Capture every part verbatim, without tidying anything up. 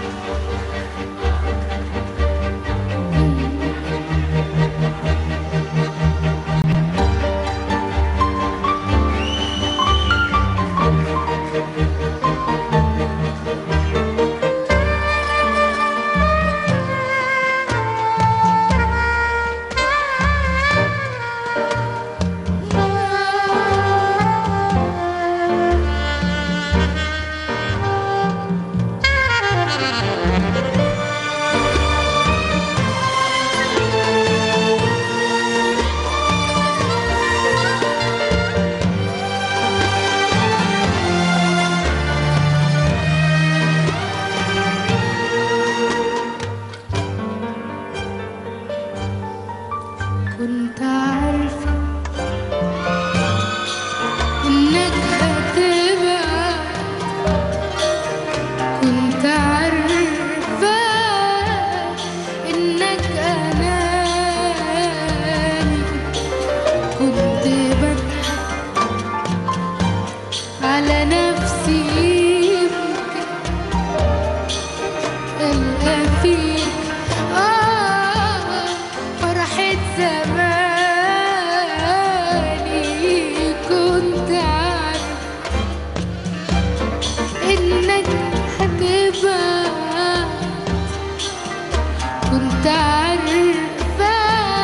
كنت عارفة إنك هتبعد، كنت عارفة إنك أناني، كنت بضحك على نفسي يمكن ألقى فيك زماني. كنت عارف إنك هتبعد، كنت عارفة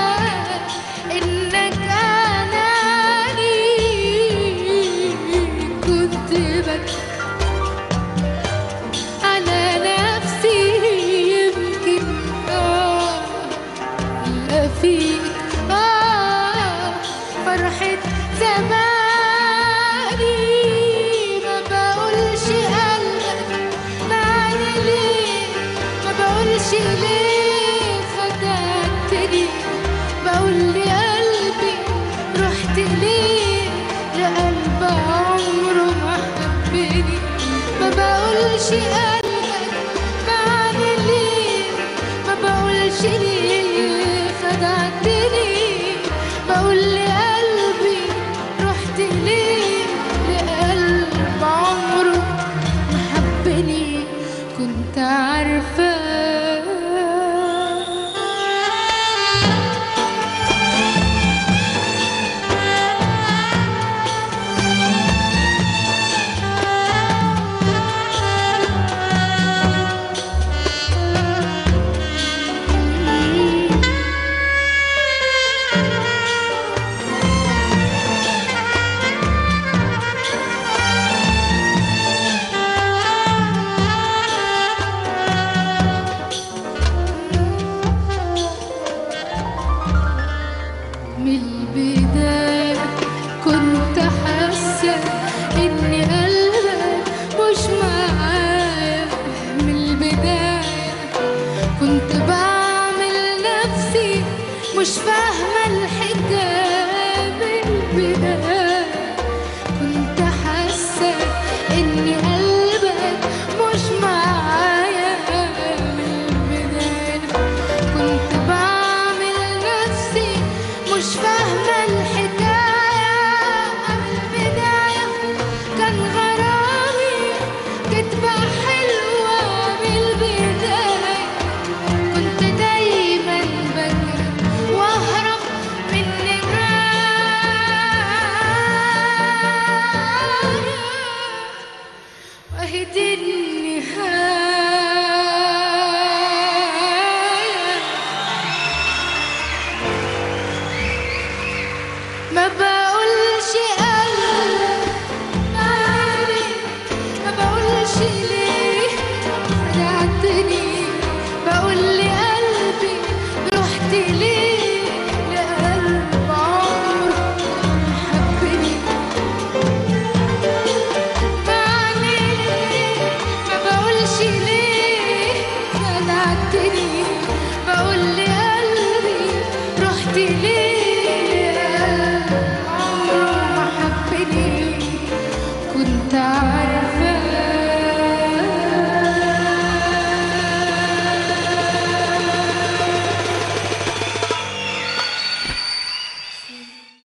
إنك أناني، كنت بضحك على نفسي يمكن آه ألقى فيك فرحة زماني. ما بقولش قلبك معني ليه، ما بقولش ليه خدعتني، بقول لقلبي رحت ليه لقلب عمره ما حبني. ما بقولش قلبك معني ليه، ما بقولش ليه خدعتني، بقول لقلبي رحت ليه لقلب عمره ما حبني. كنت عارفة من البداية كنت حاسة إن قلبك مش معايا. من البداية كنت بعمل نفسي مش فاهمة الحكاية. من البداية كنت حاسة إن قلبك مش معايا. من البداية كنت بعمل نفسي مش فاهمة الحكاية. من البداية كان غرامي كدبة حلوة. من البداية كنت دايما بجري واهرب من النهاية، وأهي دي النهاية. ما بقولش قلبك معني، ما بقولش ليه خدعتني، بقول لقلبي رحت ليه لقلب عمره ما حبني. معني ليه، ما بقولش ليه خدعتني، بقول لقلبي رحت ليه عمره ما حبني. كنت